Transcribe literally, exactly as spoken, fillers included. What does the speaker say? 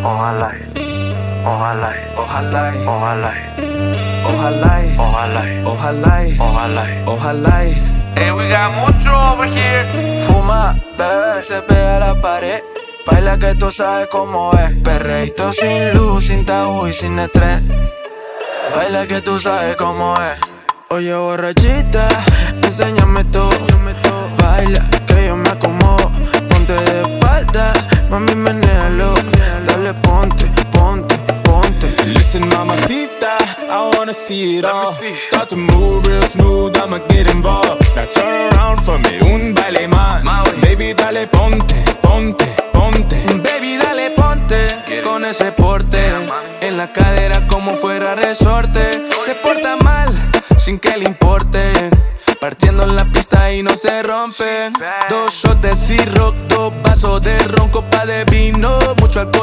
Ojalá, ojalá, Ojalá, ojalá, ojalá, ojalá, ojalá, ojalá. ojalá. Hey, we got mucho over here. Fuma, bebé, se pega a la pared. Baila que tú sabes cómo es. Perreíto sin luz, sin tabú y sin estrés. Baila que tú sabes cómo es. Oye, borrachita, enséñame todo. Baila que yo me acomodo. Ponte de espalda, mami, menéalo. Dale, ponte, ponte, ponte. Listen, mamacita, I wanna see it all. Start to move real smooth, I'ma get involved. Now turn around for me, un baile más. Baby, dale, ponte, ponte, ponte. Baby, dale, ponte con ese porte. En la cadera como fuera resorte. Se porta mal, sin que le importe. Partiendo en la pista y no se rompe. Dos shots de rock, dos vasos de ron, copa de vino, mucho alcohol.